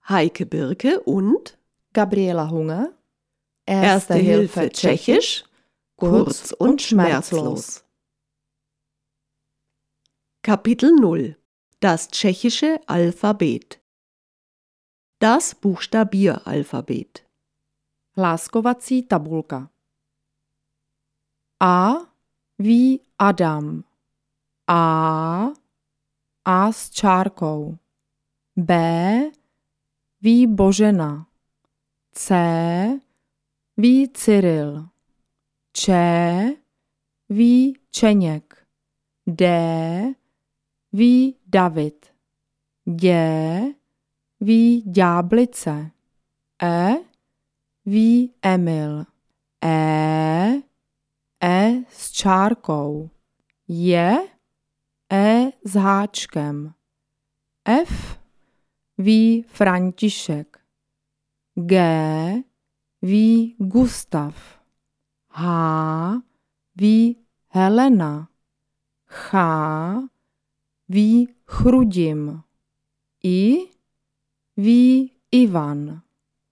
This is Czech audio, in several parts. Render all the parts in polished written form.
Heike Birke und Gabriela Hunger. Erste Hilfe Tschechisch, kurz und schmerzlos. Kapitel 0. Das tschechische Alphabet. Das Buchstabieralphabet. Hláskovací tabulka. A wie Adam. A s čárkou. B wie Božena. C wie Cyril. Č wie Čeněk. D wie David. Ď wie Ďáblice. E wie Emil. E s čárkou. J s háčkem. F wie František. G wie Gustav. H wie Helena. Ch wie Chrudim. I wie Ivan.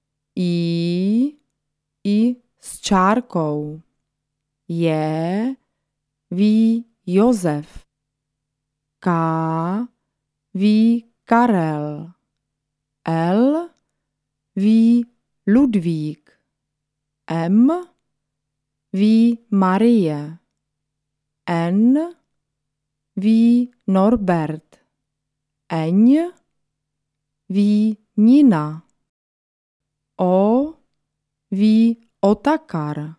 I s čárkou. J wie Josef. K wie Karel. L wie Ludvík. M wie Marie. N wie Norbert. Ň wie Nina. O wie Otakar.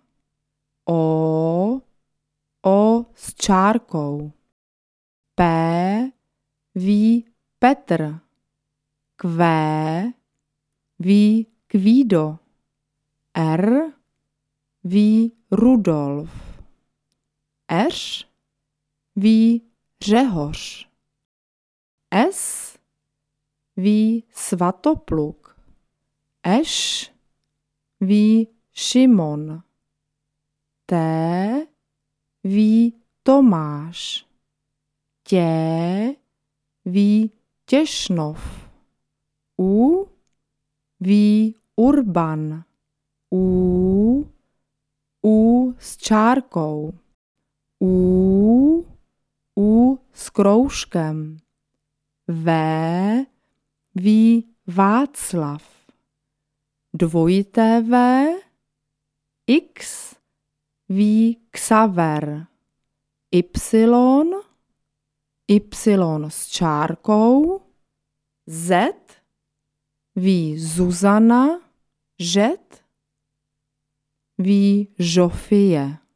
O s čárkou. P wie Petr. Q wie Kvído. R wie Rudolf. Š wie Řehoř. S wie Svatopluk. Š wie Šimon. T wie Tomáš. Tě wie Těšnov. U wie Urban. U s čárkou. U s kroužkem. V wie Václav. Dvojité V. X wie Xaver. Y s čárkou. Z wie Zuzana. Ž wie Žofie.